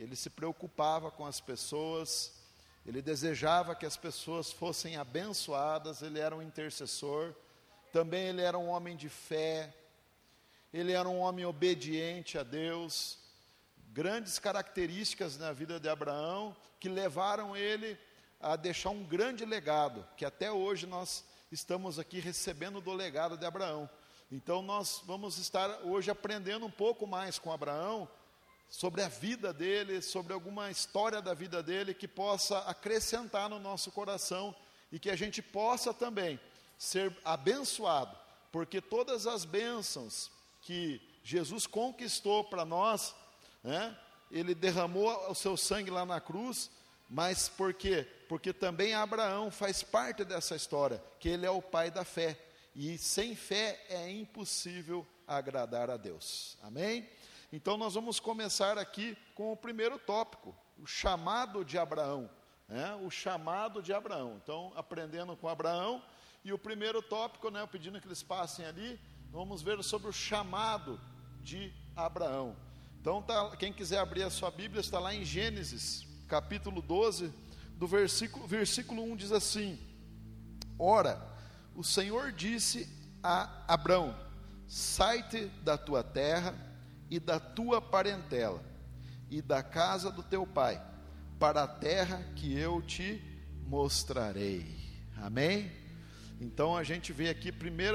ele se preocupava com as pessoas, ele desejava que as pessoas fossem abençoadas, ele era um intercessor, também ele era um homem de fé, ele era um homem obediente a Deus, grandes características na vida de Abraão, que levaram ele a deixar um grande legado, que até hoje nós estamos aqui recebendo do legado de Abraão. Então nós vamos estar hoje aprendendo um pouco mais com Abraão, sobre a vida dele, sobre alguma história da vida dele, que possa acrescentar no nosso coração, e que a gente possa também ser abençoado, porque todas as bênçãos que Jesus conquistou para nós, né, ele derramou o seu sangue lá na cruz, mas por quê? Porque também Abraão faz parte dessa história, que ele é o pai da fé, e sem fé é impossível agradar a Deus, amém? Então nós vamos começar aqui com o primeiro tópico, o chamado de Abraão, né? O chamado de Abraão. Então, aprendendo com Abraão, e o primeiro tópico, né, pedindo que eles passem ali, vamos ver sobre o chamado de Abraão. Então, quem quiser abrir a sua Bíblia, está lá em Gênesis, capítulo 12, do versículo 1 diz assim: Ora, o Senhor disse a Abrão: sai-te da tua terra e da tua parentela, e da casa do teu pai, para a terra que eu te mostrarei. Amém? Então a gente vê aqui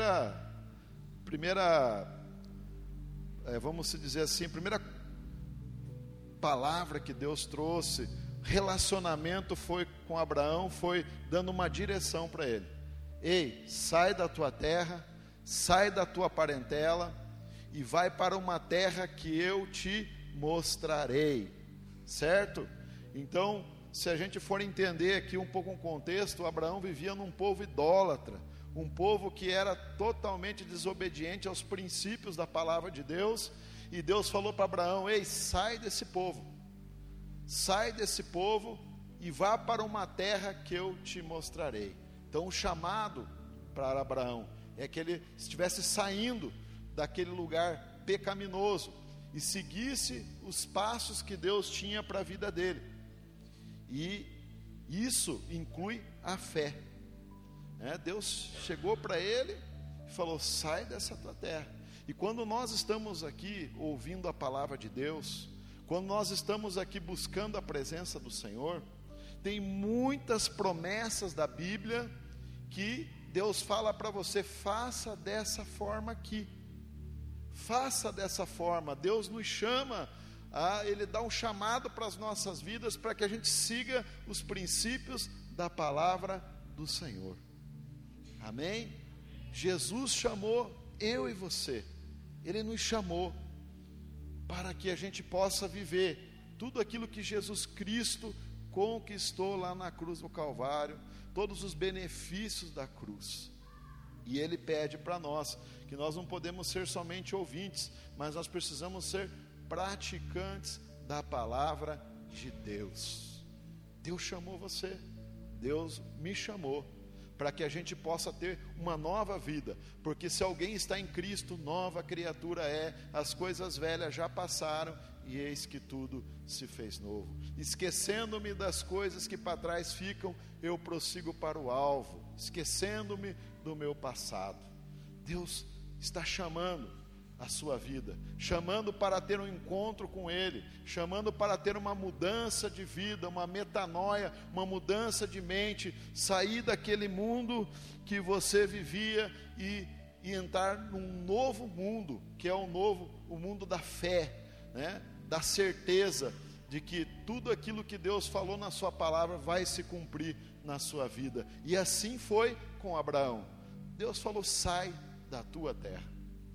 vamos dizer assim, primeira palavra que Deus trouxe, relacionamento foi com Abraão, foi dando uma direção para ele. Ei, sai da tua terra, sai da tua parentela, e vai para uma terra que eu te mostrarei, certo? Então, se a gente for entender aqui um pouco o contexto, Abraão vivia num povo idólatra, um povo que era totalmente desobediente aos princípios da palavra de Deus, e Deus falou para Abraão: ei, sai desse povo e vá para uma terra que eu te mostrarei. Então o chamado para Abraão é que ele estivesse saindo daquele lugar pecaminoso e seguisse os passos que Deus tinha para a vida dele, e isso inclui a fé, né? Deus chegou para ele e falou: sai dessa tua terra. E quando nós estamos aqui ouvindo a palavra de Deus, quando nós estamos aqui buscando a presença do Senhor, tem muitas promessas da Bíblia que Deus fala para você: faça dessa forma aqui, faça dessa forma. Deus nos chama, Ele dá um chamado para as nossas vidas, para que a gente siga os princípios da palavra do Senhor, amém? Jesus chamou eu e você, Ele nos chamou para que a gente possa viver tudo aquilo que Jesus Cristo conquistou lá na cruz do Calvário, todos os benefícios da cruz. E Ele pede para nós que nós não podemos ser somente ouvintes, mas nós precisamos ser praticantes da palavra de Deus. Deus chamou você, Deus me chamou, para que a gente possa ter uma nova vida, porque se alguém está em Cristo, nova criatura é, as coisas velhas já passaram, e eis que tudo se fez novo. Esquecendo-me das coisas que para trás ficam, eu prossigo para o alvo, esquecendo-me do meu passado. Deus está chamando a sua vida, chamando para ter um encontro com Ele, chamando para ter uma mudança de vida, uma metanoia, uma mudança de mente, sair daquele mundo que você vivia e entrar num novo mundo, que é o mundo da fé, né? Da certeza de que tudo aquilo que Deus falou na sua palavra vai se cumprir na sua vida. E assim foi com Abraão. Deus falou: sai da tua terra,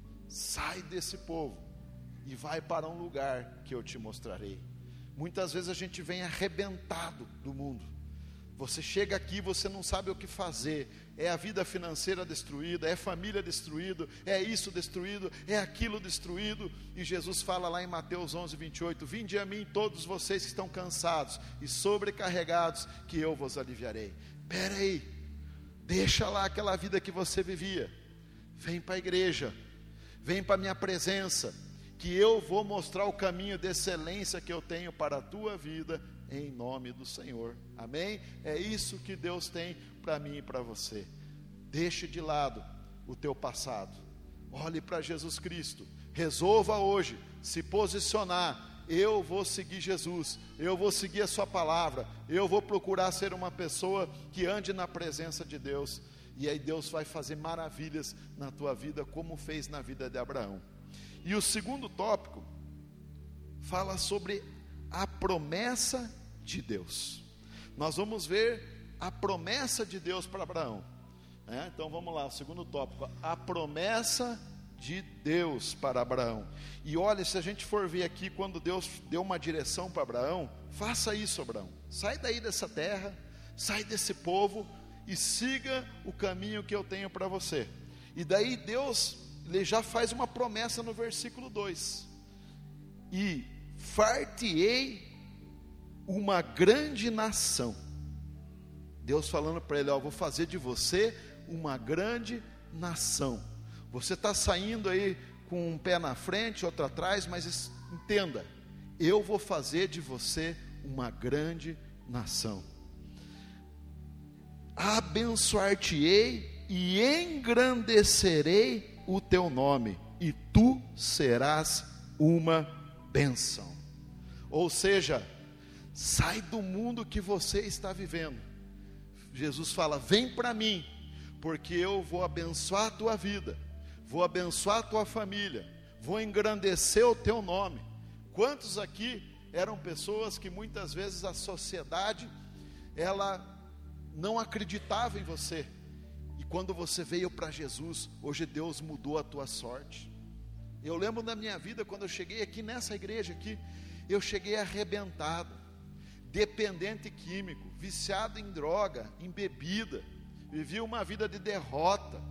sai desse povo e vai para um lugar que eu te mostrarei. Muitas vezes a gente vem arrebentado do mundo. Você chega aqui, você não sabe o que fazer. É a vida financeira destruída, é família destruída, é isso destruído, é aquilo destruído. E Jesus fala lá em Mateus 11:28: vinde a mim todos vocês que estão cansados e sobrecarregados, que eu vos aliviarei. Espera aí, deixa lá aquela vida que você vivia, vem para a igreja, vem para a minha presença, que eu vou mostrar o caminho de excelência que eu tenho para a tua vida, em nome do Senhor. Amém? É isso que Deus tem para mim e para você. Deixe de lado o teu passado, olhe para Jesus Cristo, resolva hoje se posicionar. Eu vou seguir Jesus, eu vou seguir a sua palavra, eu vou procurar ser uma pessoa que ande na presença de Deus, e aí Deus vai fazer maravilhas na tua vida, como fez na vida de Abraão. E o segundo tópico fala sobre a promessa de Deus. Nós vamos ver a promessa de Deus para Abraão, né? Então vamos lá, o segundo tópico, a promessa de Deus para Abraão. E olha, se a gente for ver aqui, quando Deus deu uma direção para Abraão, faça isso, Abraão, sai daí dessa terra, sai desse povo e siga o caminho que eu tenho para você. E daí Deus, ele já faz uma promessa no versículo 2, e far-te-ei uma grande nação. Deus falando para ele, ó, vou fazer de você uma grande nação. Você está saindo aí com um pé na frente, outro atrás, mas entenda, eu vou fazer de você uma grande nação. Abençoar-te-ei e engrandecerei o teu nome, e tu serás uma bênção. Ou seja, sai do mundo que você está vivendo. Jesus fala, vem para mim, porque eu vou abençoar a tua vida, vou abençoar a tua família, vou engrandecer o teu nome. Quantos aqui eram pessoas que muitas vezes a sociedade, ela não acreditava em você, e quando você veio para Jesus, hoje Deus mudou a tua sorte. Eu lembro da minha vida, quando eu cheguei aqui nessa igreja aqui, eu cheguei arrebentado, dependente químico, viciado em droga, em bebida, vivi uma vida de derrota.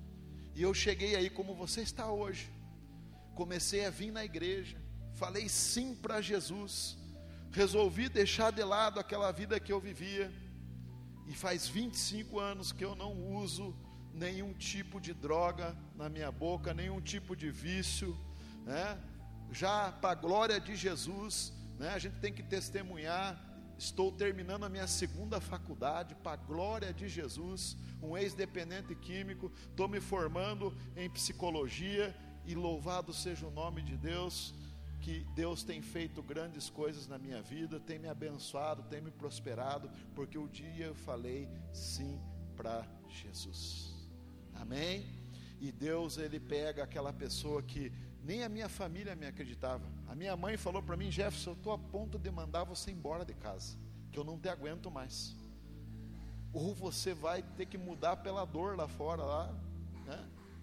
E eu cheguei aí como você está hoje, comecei a vir na igreja, falei sim para Jesus, resolvi deixar de lado aquela vida que eu vivia, e faz 25 anos que eu não uso nenhum tipo de droga na minha boca, nenhum tipo de vício, né? Já para a glória de Jesus, né? A gente tem que testemunhar. Estou terminando a minha segunda faculdade, para a glória de Jesus, um ex-dependente químico, estou me formando em psicologia, e louvado seja o nome de Deus, que Deus tem feito grandes coisas na minha vida, tem me abençoado, tem me prosperado, porque o dia eu falei sim para Jesus. Amém? E Deus, ele pega aquela pessoa que nem a minha família me acreditava. A minha mãe falou para mim, Jefferson, eu estou a ponto de mandar você embora de casa, que eu não te aguento mais, ou você vai ter que mudar pela dor lá fora, lá, né?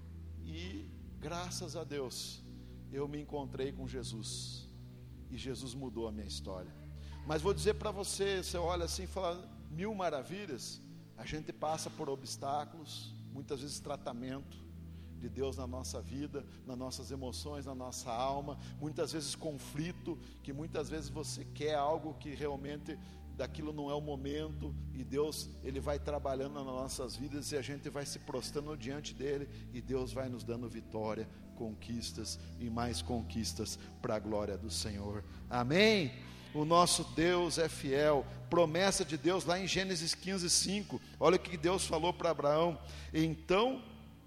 E graças a Deus, eu me encontrei com Jesus, e Jesus mudou a minha história. Mas vou dizer para você, você olha assim e fala, mil maravilhas, a gente passa por obstáculos, muitas vezes tratamento de Deus na nossa vida, nas nossas emoções, na nossa alma, muitas vezes conflito, que muitas vezes você quer algo que realmente daquilo não é o momento, e Deus, ele vai trabalhando nas nossas vidas, e a gente vai se prostrando diante dele, e Deus vai nos dando vitória, conquistas e mais conquistas para a glória do Senhor. Amém? O nosso Deus é fiel. Promessa de Deus lá em Gênesis 15:5, olha o que Deus falou para Abraão. Então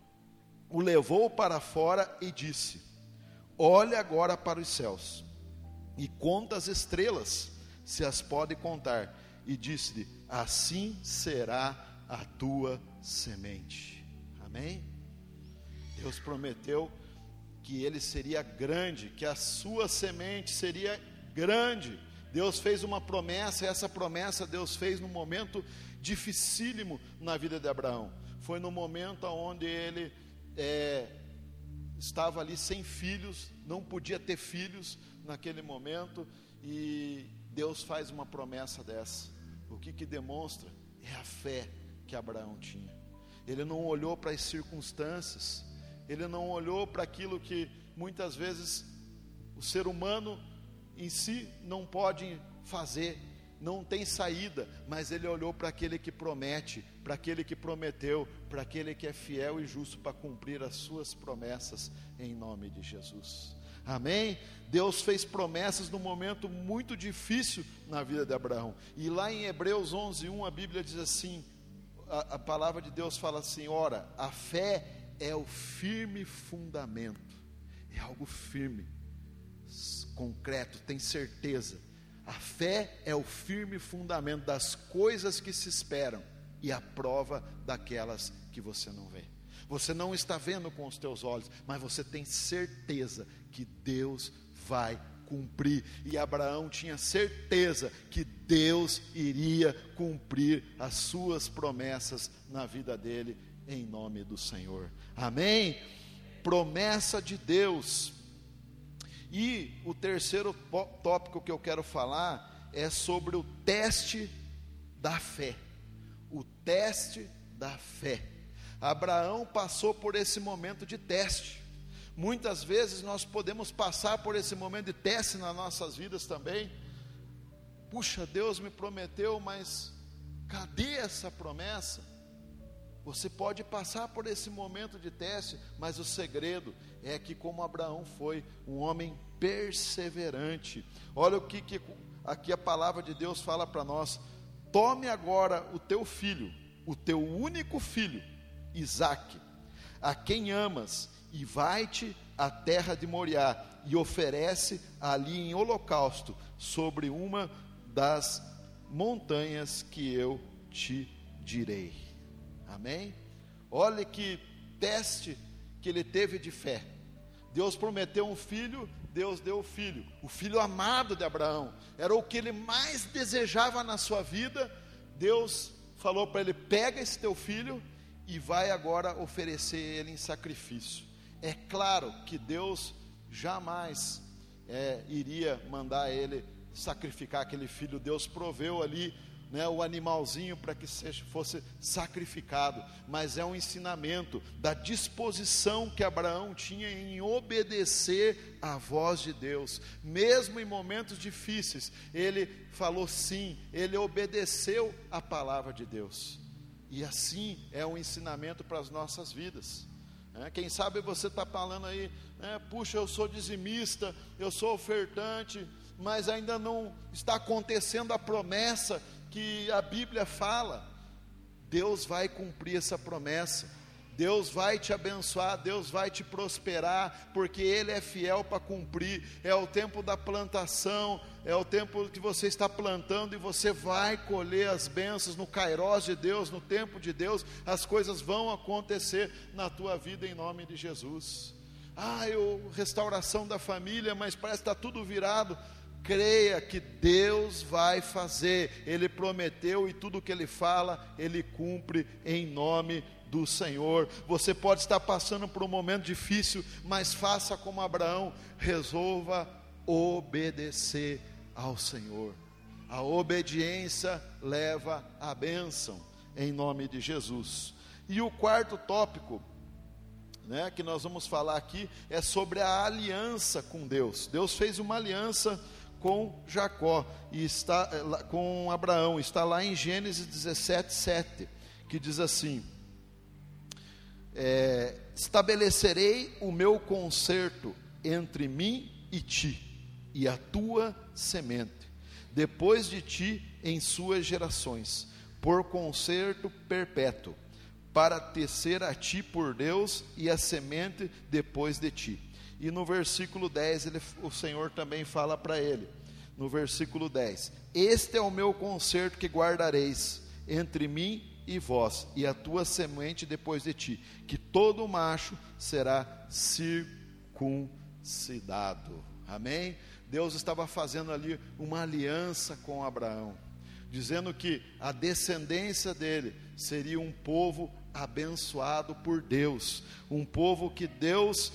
o levou para fora e disse, olha agora para os céus e conta as estrelas, se as pode contar, e disse-lhe, assim será a tua semente. Amém? Deus prometeu que ele seria grande, que a sua semente seria grande. Deus fez uma promessa, e essa promessa Deus fez num momento dificílimo na vida de Abraão. Foi no momento onde ele estava ali sem filhos, não podia ter filhos naquele momento, e Deus faz uma promessa dessa. O que demonstra? É a fé que Abraão tinha. Ele não olhou para as circunstâncias, ele não olhou para aquilo que muitas vezes o ser humano em si não pode fazer, não tem saída, mas ele olhou para aquele que promete, para aquele que prometeu, para aquele que é fiel e justo para cumprir as suas promessas, em nome de Jesus. Amém? Deus fez promessas num momento muito difícil na vida de Abraão. E lá em Hebreus 11:1 a Bíblia diz assim, a palavra de Deus fala assim: ora, a fé é o firme fundamento, é algo firme, concreto, tem certeza. A fé é o firme fundamento das coisas que se esperam e a prova daquelas que você não vê. Você não está vendo com os teus olhos, mas você tem certeza que Deus vai cumprir. E Abraão tinha certeza que Deus iria cumprir as suas promessas na vida dele, em nome do Senhor. Amém? Promessa de Deus. E o terceiro tópico que eu quero falar é sobre o teste da fé. O teste da fé. Abraão passou por esse momento de teste. Muitas vezes nós podemos passar por esse momento de teste nas nossas vidas também. Puxa, Deus me prometeu, mas cadê essa promessa? Você pode passar por esse momento de teste, mas o segredo é que, como Abraão foi um homem perseverante. Olha o que aqui a palavra de Deus fala para nós: tome agora o teu filho, o teu único filho, Isaque, a quem amas, e vai-te à terra de Moriá, e oferece ali em holocausto, sobre uma das montanhas que eu te direi. Amém? Olha que teste que ele teve de fé. Deus prometeu um filho, Deus deu o filho amado de Abraão, era o que ele mais desejava na sua vida. Deus falou para ele: pega esse teu filho e vai agora oferecer ele em sacrifício. É claro que Deus jamais iria mandar ele sacrificar aquele filho. Deus proveu ali, o animalzinho para que fosse sacrificado, mas é um ensinamento da disposição que Abraão tinha em obedecer à voz de Deus, mesmo em momentos difíceis. Ele falou sim, ele obedeceu à palavra de Deus, e assim é um ensinamento para as nossas vidas. Quem sabe você está falando aí, puxa, eu sou dizimista, eu sou ofertante, mas ainda não está acontecendo a promessa que a Bíblia fala. Deus vai cumprir essa promessa, Deus vai te abençoar, Deus vai te prosperar, porque Ele é fiel para cumprir. É o tempo da plantação, é o tempo que você está plantando, e você vai colher as bênçãos no Kairós de Deus, no tempo de Deus. As coisas vão acontecer na tua vida em nome de Jesus. Restauração da família, mas parece que está tudo virado. Creia que Deus vai fazer, Ele prometeu, e tudo que Ele fala, Ele cumpre em nome do Senhor. Você pode estar passando por um momento difícil, mas faça como Abraão, resolva obedecer ao Senhor. A obediência leva à bênção, em nome de Jesus. E o quarto tópico, que nós vamos falar aqui, é sobre a aliança com Deus. Deus fez uma aliança com Jacó, e está com Abraão, está lá em Gênesis 17:7, que diz assim: estabelecerei o meu concerto entre mim e ti, e a tua semente, depois de ti em suas gerações, por concerto perpétuo, para tecer a ti por Deus, e a semente depois de ti. E no versículo 10, o Senhor também fala para ele, no versículo 10: este é o meu concerto que guardareis entre mim e vós, e a tua semente depois de ti, que todo macho será circuncidado. Amém? Deus estava fazendo ali uma aliança com Abraão, dizendo que a descendência dele seria um povo abençoado por Deus, um povo que Deus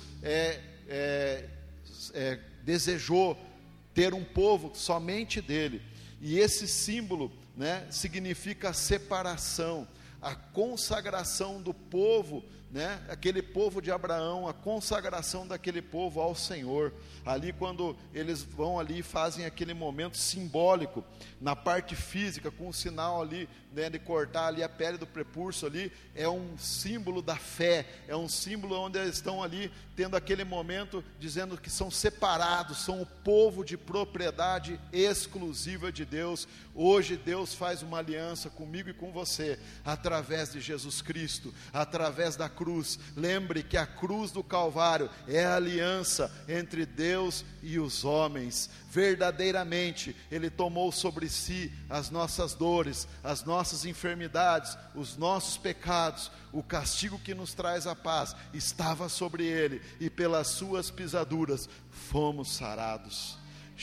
desejou ter um povo somente dele. E esse símbolo, significa a separação, a consagração do povo, né, aquele povo de Abraão, a consagração daquele povo ao Senhor. Ali quando eles vão ali e fazem aquele momento simbólico, na parte física, com o sinal ali, né, de cortar ali a pele do prepulso ali, é um símbolo da fé, é um símbolo onde eles estão ali, tendo aquele momento, dizendo que são separados, são o povo de propriedade exclusiva de Deus. Hoje Deus faz uma aliança comigo e com você, através de Jesus Cristo, através da cruz. Lembre que a cruz do Calvário é a aliança entre Deus e os homens. Verdadeiramente, Ele tomou sobre si as nossas dores, as nossas enfermidades, os nossos pecados. O castigo que nos traz a paz estava sobre Ele, e pelas suas pisaduras fomos sarados.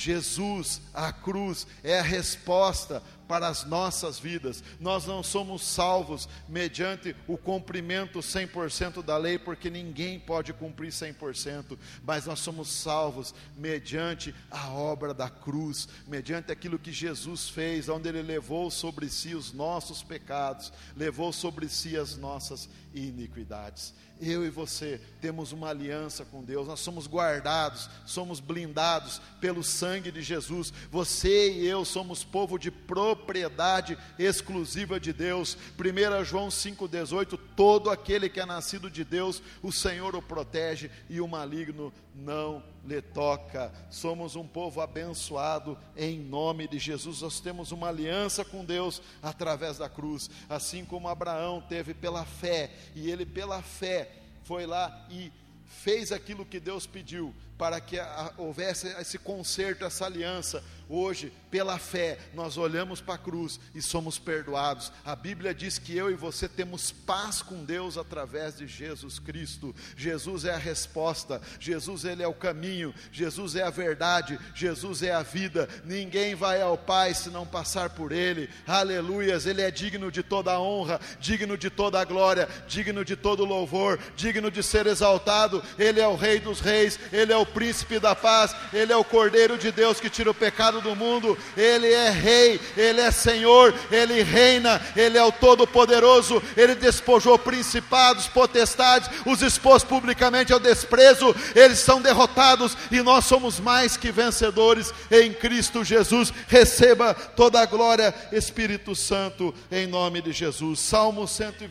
Jesus, a cruz, é a resposta para as nossas vidas. Nós não somos salvos mediante o cumprimento 100% da lei, porque ninguém pode cumprir 100%, mas nós somos salvos mediante a obra da cruz, mediante aquilo que Jesus fez, onde Ele levou sobre si os nossos pecados, levou sobre si as nossas iniquidades. Eu e você temos uma aliança com Deus, nós somos guardados, somos blindados pelo sangue de Jesus. Você e eu somos povo de propriedade exclusiva de Deus. 1 João 5,18, todo aquele que é nascido de Deus, o Senhor o protege e o maligno não lhe toca. Somos um povo abençoado em nome de Jesus. Nós temos uma aliança com Deus através da cruz, assim como Abraão teve pela fé, e ele pela fé foi lá e fez aquilo que Deus pediu, para que houvesse esse conserto, essa aliança. Hoje, pela fé, nós olhamos para a cruz e somos perdoados. A Bíblia diz que eu e você temos paz com Deus através de Jesus Cristo. Jesus é a resposta, Jesus Ele é o caminho, Jesus é a verdade, Jesus é a vida. Ninguém vai ao Pai se não passar por Ele. Aleluias, Ele é digno de toda a honra, digno de toda a glória, digno de todo louvor, digno de ser exaltado. Ele é o Rei dos Reis, Ele é o Príncipe da paz, Ele é o Cordeiro de Deus que tira o pecado do mundo. Ele é Rei, Ele é Senhor, Ele reina, Ele é o Todo-Poderoso. Ele despojou principados, potestades, os expôs publicamente ao desprezo. Eles são derrotados e nós somos mais que vencedores em Cristo Jesus. Receba toda a glória, Espírito Santo, em nome de Jesus. Salmo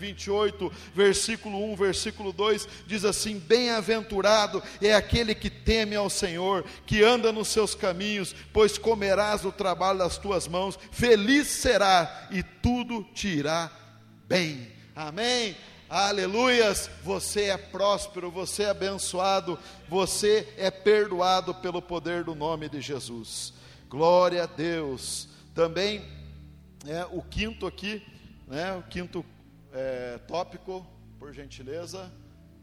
128, versículo 1, versículo 2, diz assim: bem-aventurado é aquele que teme ao Senhor, que anda nos seus caminhos, pois comerás o trabalho das tuas mãos, feliz será e tudo te irá bem. Amém? Aleluias. Você é próspero, você é abençoado, você é perdoado pelo poder do nome de Jesus. Glória a Deus. Também o quinto aqui, o quinto tópico, por gentileza: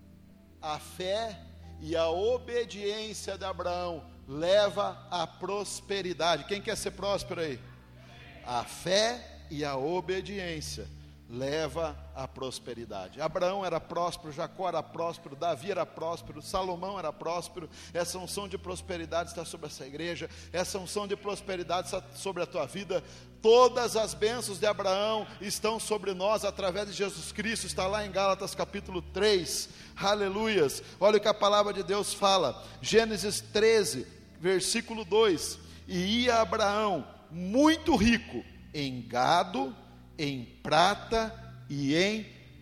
a fé e a obediência de Abraão leva à prosperidade. Quem quer ser próspero aí? A fé e a obediência leva à prosperidade. Abraão era próspero, Jacó era próspero, Davi era próspero, Salomão era próspero. Essa unção de prosperidade está sobre essa igreja, essa unção de prosperidade está sobre a tua vida. Todas as bênçãos de Abraão estão sobre nós através de Jesus Cristo. Está lá em Gálatas capítulo 3, aleluias. Olha o que a palavra de Deus fala, Gênesis 13, versículo 2: e ia Abraão muito rico em gado, em prata e em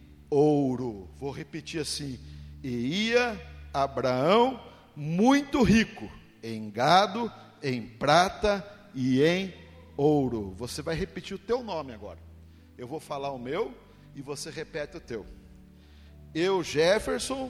ouro. Vou repetir assim: e ia Abraão muito rico em gado, em prata e em ouro. Você vai repetir o teu nome agora. Eu vou falar o meu e você repete o teu. Eu, Jefferson,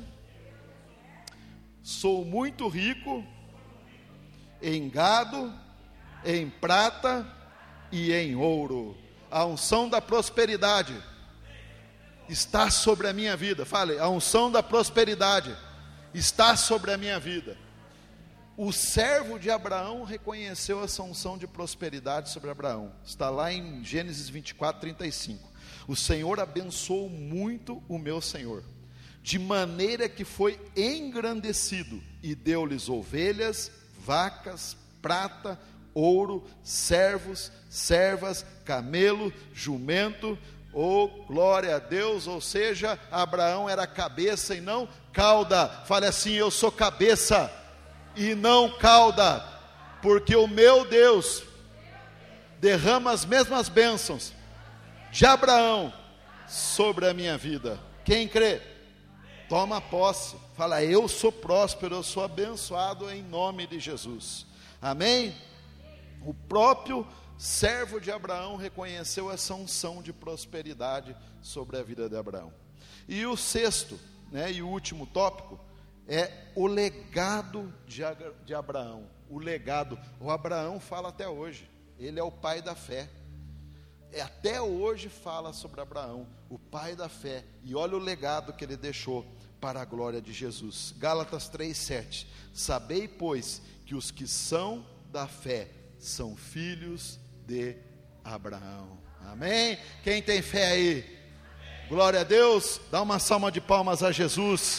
sou muito rico em gado, em prata e em ouro. A unção da prosperidade está sobre a minha vida. Fale, a unção da prosperidade está sobre a minha vida. O servo de Abraão reconheceu essa unção de prosperidade sobre Abraão. Está lá em Gênesis 24, 35. O Senhor abençoou muito o meu Senhor, de maneira que foi engrandecido, e deu-lhes ovelhas, vacas, prata, ouro, servos, servas, camelo, jumento. Oh, glória a Deus, ou seja, Abraão era cabeça e não cauda. Fale assim: eu sou cabeça e não cauda, porque o meu Deus derrama as mesmas bênçãos de Abraão sobre a minha vida. Quem crê? Toma posse. Fala: eu sou próspero, eu sou abençoado em nome de Jesus. Amém? O próprio servo de Abraão reconheceu essa unção de prosperidade sobre a vida de Abraão. E o sexto, e o último tópico é o legado de Abraão. O legado. O Abraão fala até hoje. Ele é o pai da fé. Até hoje fala sobre Abraão, o pai da fé. E olha o legado que ele deixou para a glória de Jesus. Gálatas 3:7. Sabei, pois, que os que são da fé são filhos de Abraão. Amém? Quem tem fé aí? Glória a Deus. Dá uma salva de palmas a Jesus.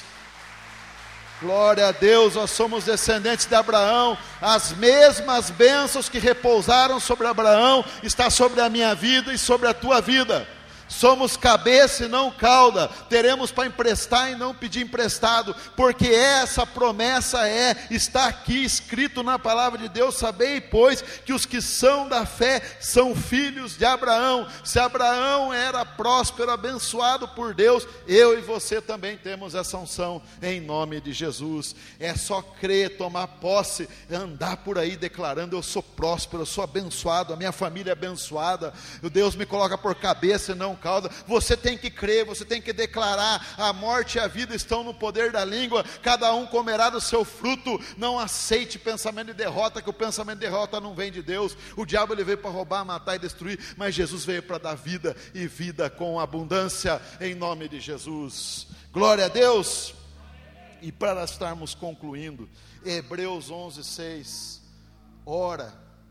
Glória a Deus, nós somos descendentes de Abraão. As mesmas bênçãos que repousaram sobre Abraão está sobre a minha vida e sobre a tua vida. Somos cabeça e não cauda, teremos para emprestar e não pedir emprestado, porque essa promessa está aqui escrito na palavra de Deus. Sabei, pois, que os que são da fé são filhos de Abraão. Se Abraão era próspero, abençoado por Deus, eu e você também temos essa unção em nome de Jesus. É só crer, tomar posse, andar por aí declarando: eu sou próspero, eu sou abençoado, a minha família é abençoada, o Deus me coloca por cabeça e não cauda. Você tem que crer, você tem que declarar: a morte e a vida estão no poder da língua, cada um comerá do seu fruto. Não aceite pensamento de derrota, que o pensamento de derrota não vem de Deus. O diabo ele veio para roubar, matar e destruir, mas Jesus veio para dar vida e vida com abundância em nome de Jesus. Glória a Deus. E para estarmos concluindo, Hebreus 11:6. Ora,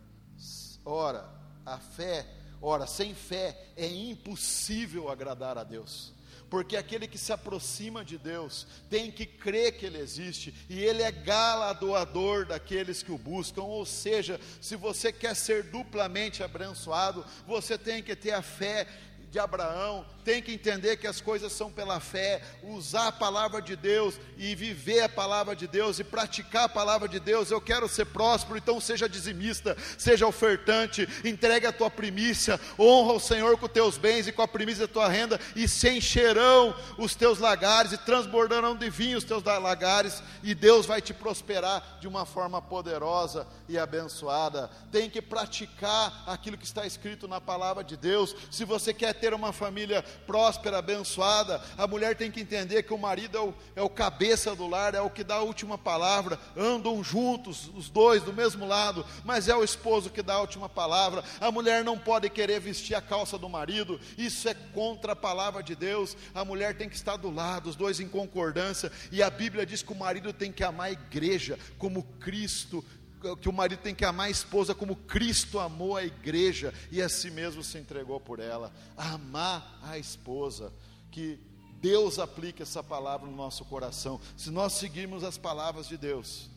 a fé, sem fé é impossível agradar a Deus, porque aquele que se aproxima de Deus tem que crer que Ele existe, e Ele é galardoador daqueles que o buscam. Ou seja, se você quer ser duplamente abençoado, você tem que ter a fé de Abraão, tem que entender que as coisas são pela fé, usar a palavra de Deus e viver a palavra de Deus e praticar a palavra de Deus. Eu quero ser próspero, então seja dizimista, seja ofertante, entregue a tua primícia, honra o Senhor com teus bens e com a primícia da tua renda, e se encherão os teus lagares e transbordarão de vinho os teus lagares, e Deus vai te prosperar de uma forma poderosa e abençoada. Tem que praticar aquilo que está escrito na palavra de Deus. Se você quer ter uma família próspera, abençoada, a mulher tem que entender que o marido é o cabeça do lar, é o que dá a última palavra. Andam juntos, os dois do mesmo lado, mas é o esposo que dá a última palavra. A mulher não pode querer vestir a calça do marido, isso é contra a palavra de Deus. A mulher tem que estar do lado, os dois em concordância, e a Bíblia diz que o marido tem que amar a igreja como Cristo, que o marido tem que amar a esposa como Cristo amou a igreja e a si mesmo se entregou por ela. Amar a esposa, que Deus aplique essa palavra no nosso coração. Se nós seguirmos as palavras de Deus,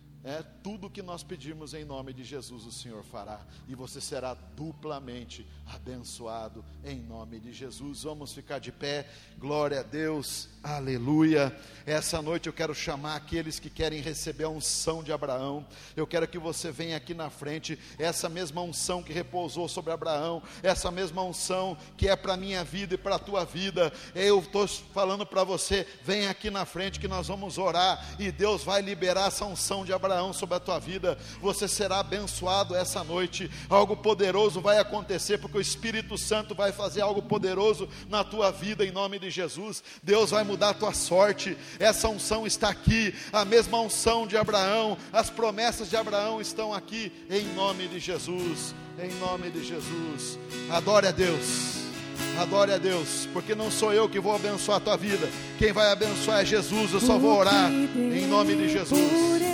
tudo que nós pedimos em nome de Jesus o Senhor fará, e você será duplamente abençoado em nome de Jesus. Vamos ficar de pé. Glória a Deus, aleluia. Essa noite eu quero chamar aqueles que querem receber a unção de Abraão. Eu quero que você venha aqui na frente, essa mesma unção que repousou sobre Abraão, essa mesma unção que é para a minha vida e para a tua vida. Eu estou falando para você: vem aqui na frente que nós vamos orar, e Deus vai liberar essa unção de Abraão sobre a tua vida. Você será abençoado essa noite, algo poderoso vai acontecer, porque o Espírito Santo vai fazer algo poderoso na tua vida em nome de Jesus. Deus vai mudar a tua sorte. Essa unção está aqui, a mesma unção de Abraão, as promessas de Abraão estão aqui em nome de Jesus, em nome de Jesus. Adore a Deus. Adore a Deus, porque não sou eu que vou abençoar a tua vida, quem vai abençoar é Jesus. Eu só vou orar em nome de Jesus.